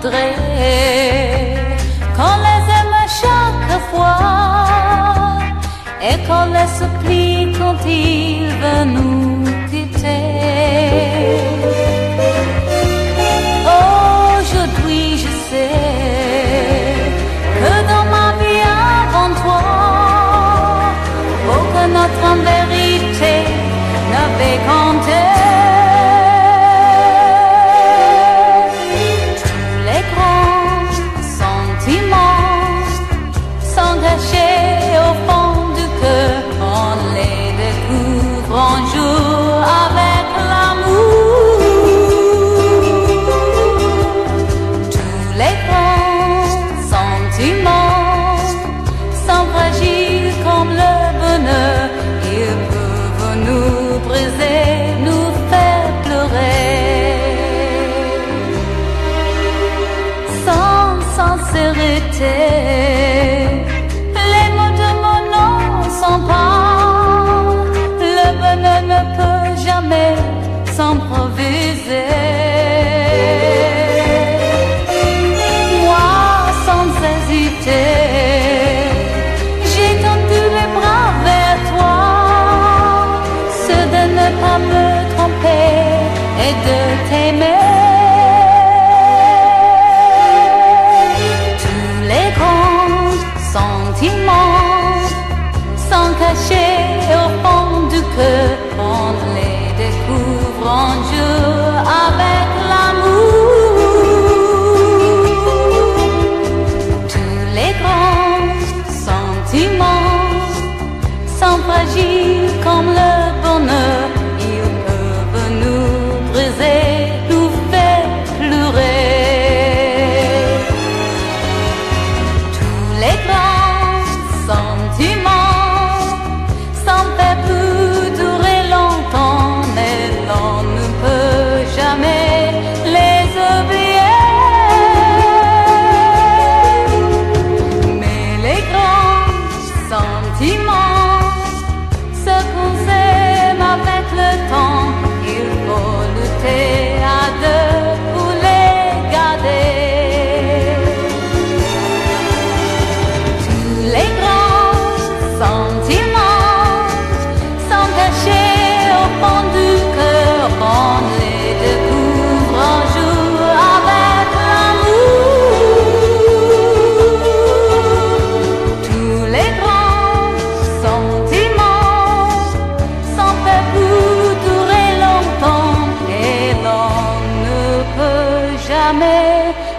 voudrais qu'on les aime chaque fois et qu'on les supplie quand ils veulent nous quitter. Aujourd'hui je sais que dans ma vie avant toi, aucune autre vérité n'avait compté. Un jour avec l'amour, tous les grands sentiments sont fragiles comme le bonheur. Ils peuvent nous briser, nous faire pleurer. Sans sincérité, les mots de mon nom sont pas. Ne peut jamais s'improviser. Moi, sans hésiter, j'ai tendu les bras vers toi, c'est de ne pas me tromper et de t'aimer. Tous les grands sentiments sont cachés au fond du cœur. On les découvre un jour avec l'amour. Tous les grands sentiments sont fragiles comme le bonheur. Ils peuvent nous briser, nous faire pleurer. Tous les grands sentiments sont faits pour durer longtemps, mais l'on ne peut jamais les oublier. Mais les grands sentiments, ce qu'on s'aime avec le temps, il faut lutter à deux pour les garder. Tous les grands sentiments sont cachés au fond du cœur, on les découvre un jour avec l'amour. Tous les grands sentiments sont faits pour durer longtemps et l'on ne peut jamais